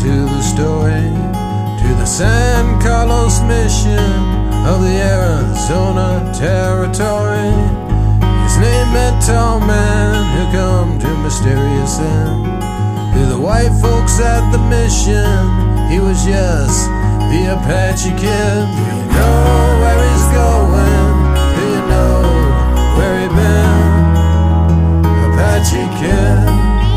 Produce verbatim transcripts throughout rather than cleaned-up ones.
to the story, to the San Carlos mission of the Arizona Territory. His name meant tall man who come to mysterious end. To the white folks at the mission, he was just the Apache Kid. Do you know where he's going? Do you know where he been? Apache Kid.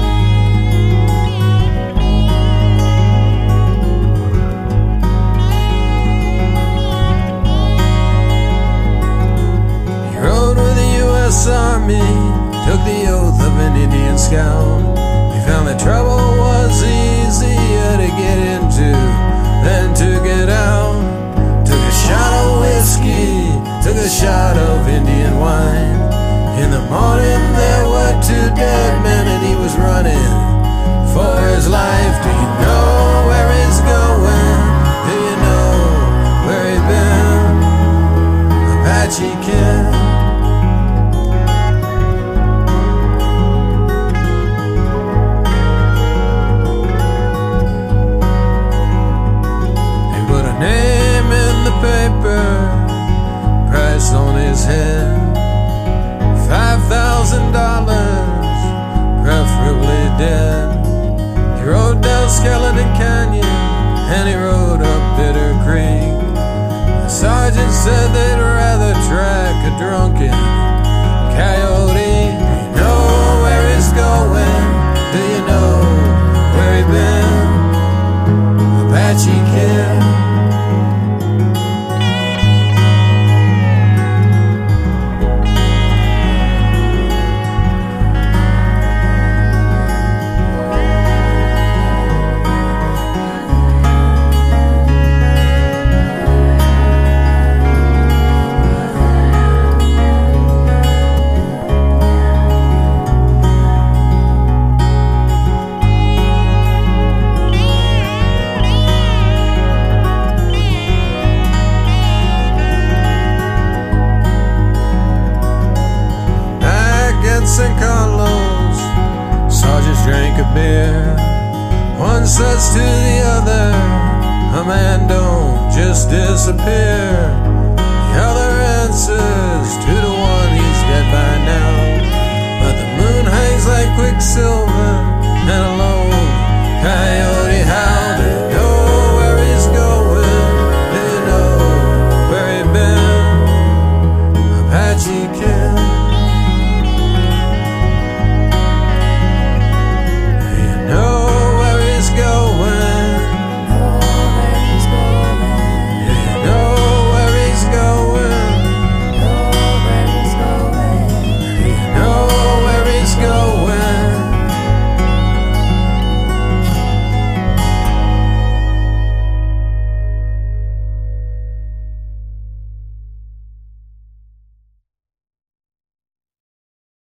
He rode with the U S Army, took the oath of an Indian scout. He found that trouble was easier to get into than to get out. Took a shot of whiskey, took a shot of Indian wine. In the morning there were two dead men and he was running for his life. Do you know where he's going? Do you know where he's been? Apache Kid. Name in the paper, price on his head, five thousand dollars, preferably dead. He rode down Skeleton Canyon and he rode up Bitter Creek. The sergeant said they'd rather track a drunken coyote. Do you know where he's going? Do you know where he's been? Apache Kid. San Carlos, soldiers drank a beer. One says to the other, a man don't just disappear. The other answers two to one, he's dead by now. But the moon hangs like quicksilver